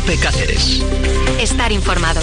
COPE Cáceres. Estar informado.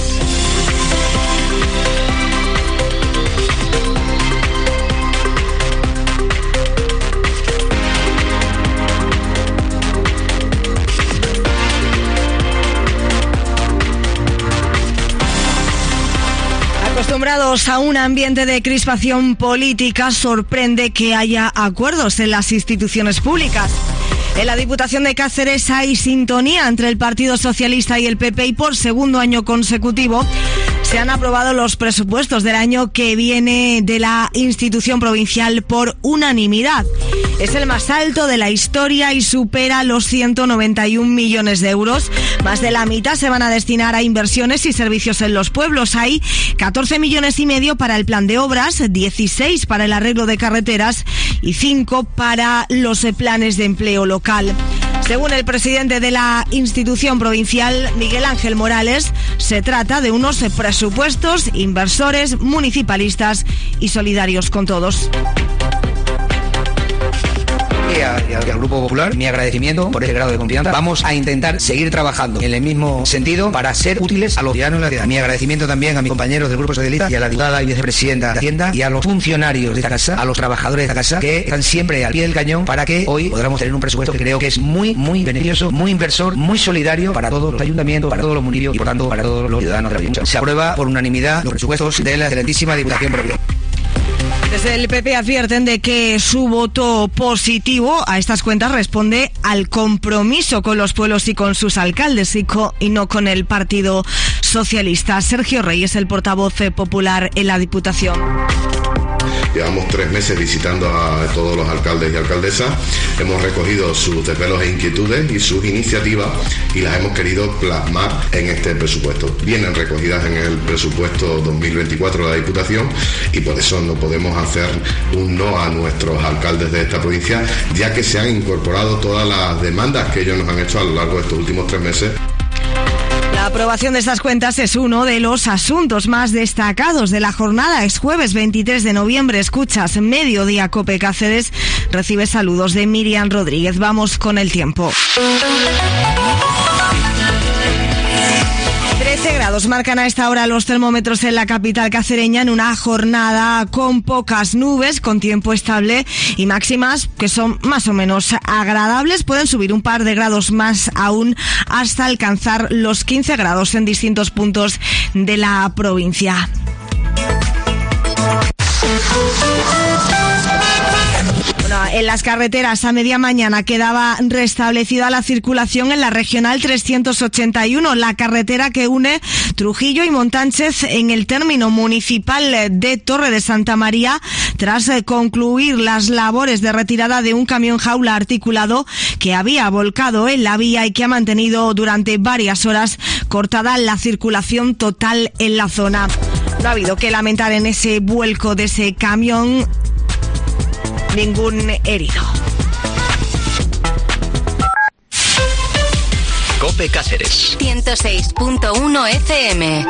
Acostumbrados a un ambiente de crispación política, sorprende que haya acuerdos en las instituciones públicas. En la Diputación de Cáceres hay sintonía entre el Partido Socialista y el PP y por segundo año consecutivo se han aprobado los presupuestos del año que viene de la institución provincial por unanimidad. Es el más alto de la historia y supera los 191 millones de euros. Más de la mitad se van a destinar a inversiones y servicios en los pueblos. Hay 14,5 millones para el plan de obras, 16 para el arreglo de carreteras y 5 para los planes de empleo local. Según el presidente de la institución provincial, Miguel Ángel Morales, se trata de unos presupuestos inversores, municipalistas y solidarios con todos. Y al Grupo Popular, mi agradecimiento por ese grado de confianza. Vamos a intentar seguir trabajando en el mismo sentido para ser útiles a los ciudadanos de la ciudad. Mi agradecimiento también a mis compañeros del Grupo Socialista y a la diputada y vicepresidenta de Hacienda y a los funcionarios de esta casa, a los trabajadores de esta casa que están siempre al pie del cañón para que hoy podamos tener un presupuesto que creo que es muy beneficioso, muy inversor, muy solidario para todos los ayuntamientos, para todos los municipios y por tanto para todos los ciudadanos de la provincia. Se aprueba por unanimidad los presupuestos de la excelentísima Diputación Provincial. Desde el PP advierten de que su voto positivo a estas cuentas responde al compromiso con los pueblos y con sus alcaldes y no con el Partido Socialista. Sergio Rey es el portavoz popular en la Diputación. Llevamos 3 meses visitando a todos los alcaldes y alcaldesas, hemos recogido sus desvelos e inquietudes y sus iniciativas y las hemos querido plasmar en este presupuesto. Vienen recogidas en el presupuesto 2024 de la Diputación y por eso no podemos hacer un no a nuestros alcaldes de esta provincia, ya que se han incorporado todas las demandas que ellos nos han hecho a lo largo de estos últimos 3 meses. La aprobación de estas cuentas es uno de los asuntos más destacados de la jornada. Es jueves 23 de noviembre. Escuchas Mediodía COPE Cáceres. Recibe saludos de Miriam Rodríguez. Vamos con el tiempo. 13 grados marcan a esta hora los termómetros en la capital cacereña en una jornada con pocas nubes, con tiempo estable y máximas que son más o menos agradables. Pueden subir un par de grados más aún hasta alcanzar los 15 grados en distintos puntos de la provincia. En las carreteras a media mañana quedaba restablecida la circulación en la Regional 381, la carretera que une Trujillo y Montánchez en el término municipal de Torre de Santa María, tras concluir las labores de retirada de un camión jaula articulado que había volcado en la vía y que ha mantenido durante varias horas cortada la circulación total en la zona. No ha habido que lamentar en ese vuelco de ese camión ningún herido. COPE Cáceres 106.1 FM.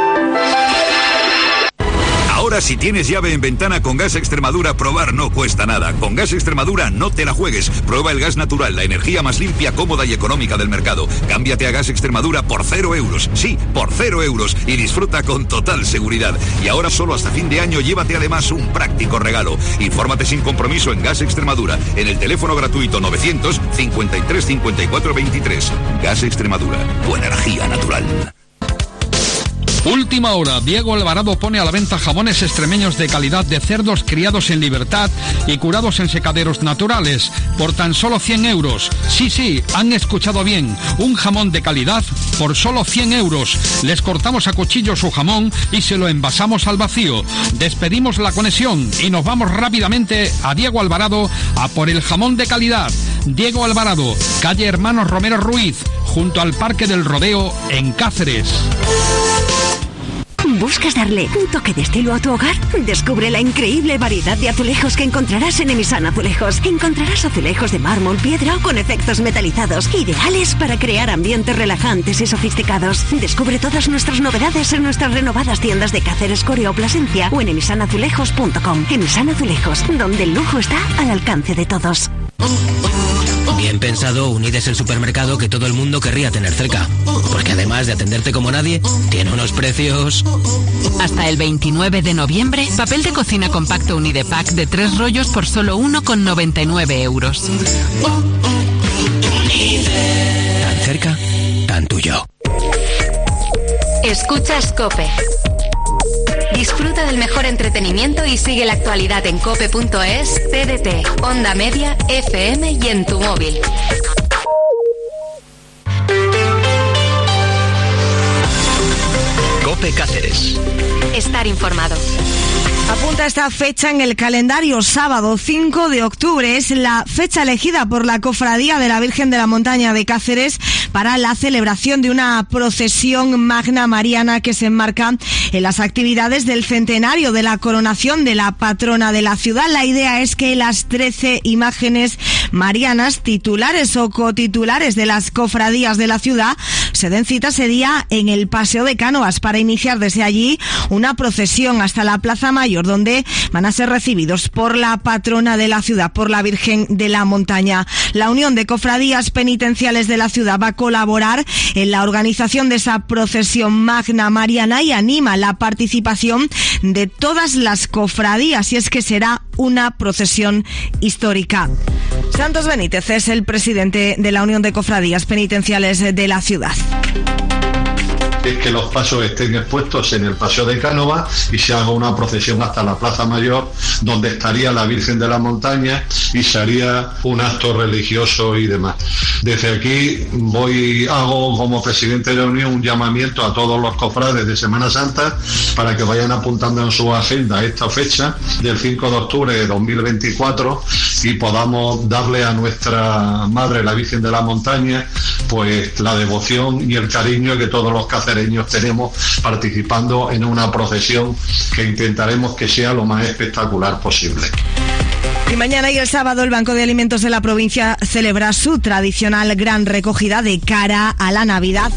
Ahora si tienes llave en ventana con Gas Extremadura, probar no cuesta nada. Con Gas Extremadura no te la juegues. Prueba el gas natural, la energía más limpia, cómoda y económica del mercado. Cámbiate a Gas Extremadura por 0 euros. Sí, por 0 euros. Y disfruta con total seguridad. Y ahora solo hasta fin de año llévate además un práctico regalo. Infórmate sin compromiso en Gas Extremadura. En el teléfono gratuito 900 53 54 23. Gas Extremadura. Tu energía natural. Última hora. Diego Alvarado pone a la venta jamones extremeños de calidad de cerdos criados en libertad y curados en secaderos naturales por tan solo 100 euros. Sí, han escuchado bien. Un jamón de calidad por solo 100 euros. Les cortamos a cuchillo su jamón y se lo envasamos al vacío. Despedimos la conexión y nos vamos rápidamente a Diego Alvarado a por el jamón de calidad. Diego Alvarado, calle Hermanos Romero Ruiz, junto al Parque del Rodeo en Cáceres. ¿Buscas darle un toque de estilo a tu hogar? Descubre la increíble variedad de azulejos que encontrarás en Emissan Azulejos. Encontrarás azulejos de mármol, piedra o con efectos metalizados, ideales para crear ambientes relajantes y sofisticados. Descubre todas nuestras novedades en nuestras renovadas tiendas de Cáceres, Coria o Plasencia o en emissanazulejos.com. Emissan Azulejos, donde el lujo está al alcance de todos. Bien pensado, Unid es el supermercado que todo el mundo querría tener cerca. Porque además de atenderte como nadie, tiene unos precios... Hasta el 29 de noviembre, papel de cocina compacto Unidepack de 3 rollos por solo 1,99 euros. Tan cerca, tan tuyo. Escuchas COPE. Disfruta del mejor entretenimiento y sigue la actualidad en cope.es, TDT, Onda Media, FM y en tu móvil. COPE Cáceres. Estar informado. Apunta esta fecha en el calendario. Sábado 5 de octubre es la fecha elegida por la Cofradía de la Virgen de la Montaña de Cáceres para la celebración de una procesión magna mariana que se enmarca en las actividades del centenario de la coronación de la patrona de la ciudad. La idea es que las 13 imágenes marianas, titulares o cotitulares de las cofradías de la ciudad, se den cita ese día en el Paseo de Cánovas para iniciar desde allí una procesión hasta la Plaza Mayor, donde van a ser recibidos por la patrona de la ciudad, por la Virgen de la Montaña. La Unión de Cofradías Penitenciales de la ciudad va a colaborar en la organización de esa procesión magna mariana y anima la participación de todas las cofradías, y es que será una procesión histórica. Santos Benítez es el presidente de la Unión de Cofradías Penitenciales de la ciudad. Es que los pasos estén expuestos en el Paseo de Cánovas y se haga una procesión hasta la Plaza Mayor, donde estaría la Virgen de la Montaña y se haría un acto religioso y demás. Desde aquí hago como presidente de la Unión un llamamiento a todos los cofrades de Semana Santa para que vayan apuntando en su agenda esta fecha del 5 de octubre de 2024 y podamos darle a nuestra Madre, la Virgen de la Montaña, pues la devoción y el cariño que todos los cacereños tenemos participando en una procesión que intentaremos que sea lo más espectacular posible. Y mañana y el sábado el Banco de Alimentos de la provincia celebra su tradicional gran recogida de cara a la Navidad.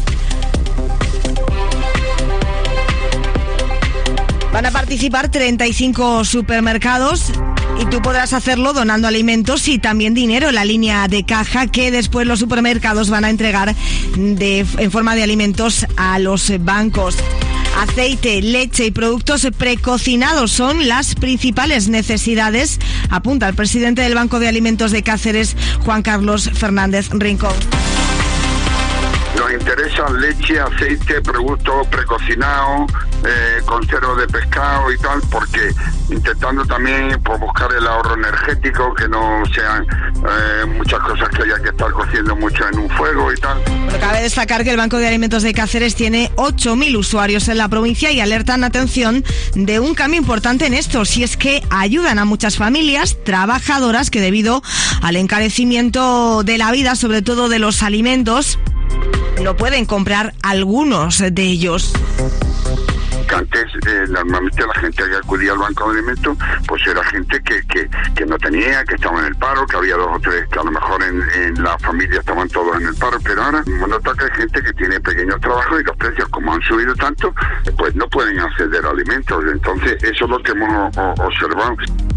Van a participar 35 supermercados y tú podrás hacerlo donando alimentos y también dinero en la línea de caja que después los supermercados van a entregar en forma de alimentos a los bancos. Aceite, leche y productos precocinados son las principales necesidades, apunta el presidente del Banco de Alimentos de Cáceres, Juan Carlos Fernández Rincón. Nos interesan leche, aceite, productos precocinados, conservas de pescado y tal, porque intentando también pues, buscar el ahorro energético, que no sean muchas cosas que haya que estar cociendo mucho en un fuego y tal. Bueno, cabe destacar que el Banco de Alimentos de Cáceres tiene 8.000 usuarios en la provincia y alertan atención de un cambio importante en esto, si es que ayudan a muchas familias trabajadoras que debido al encarecimiento de la vida, sobre todo de los alimentos, no pueden comprar algunos de ellos. Antes, normalmente la gente que acudía al Banco de Alimentos, pues era gente que no tenía, que estaba en el paro, que había 2 o 3 que a lo mejor en la familia estaban todos en el paro, pero ahora nota que hay gente que tiene pequeños trabajos y los precios, como han subido tanto, pues no pueden acceder a alimentos. Entonces, eso es lo que hemos observado.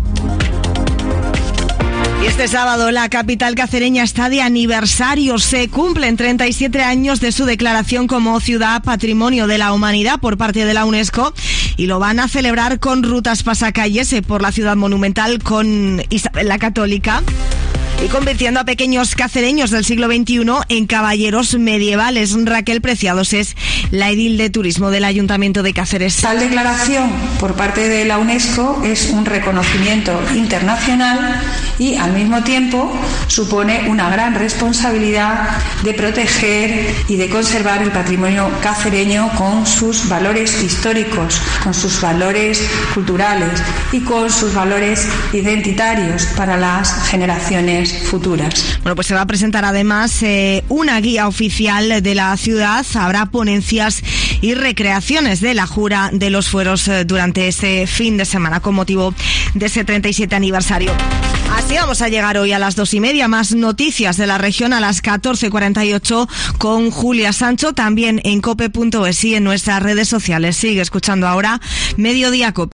Y este sábado la capital cacereña está de aniversario. Se cumplen 37 años de su declaración como Ciudad Patrimonio de la Humanidad por parte de la UNESCO y lo van a celebrar con rutas pasacalles por la ciudad monumental con Isabel la Católica y convirtiendo a pequeños cacereños del siglo XXI en caballeros medievales. Raquel Preciados es la edil de turismo del Ayuntamiento de Cáceres. Tal declaración por parte de la UNESCO es un reconocimiento internacional y al mismo tiempo supone una gran responsabilidad de proteger y de conservar el patrimonio cacereño con sus valores históricos, con sus valores culturales y con sus valores identitarios para las generaciones futuras. Bueno, pues se va a presentar además una guía oficial de la ciudad. Habrá ponencias y recreaciones de la Jura de los Fueros durante este fin de semana con motivo de ese 37 aniversario. Así vamos a llegar hoy a las 2:30. Más noticias de la región a las 14:48 con Julia Sancho, también en cope.es y en nuestras redes sociales. Sigue escuchando ahora Mediodía Cope.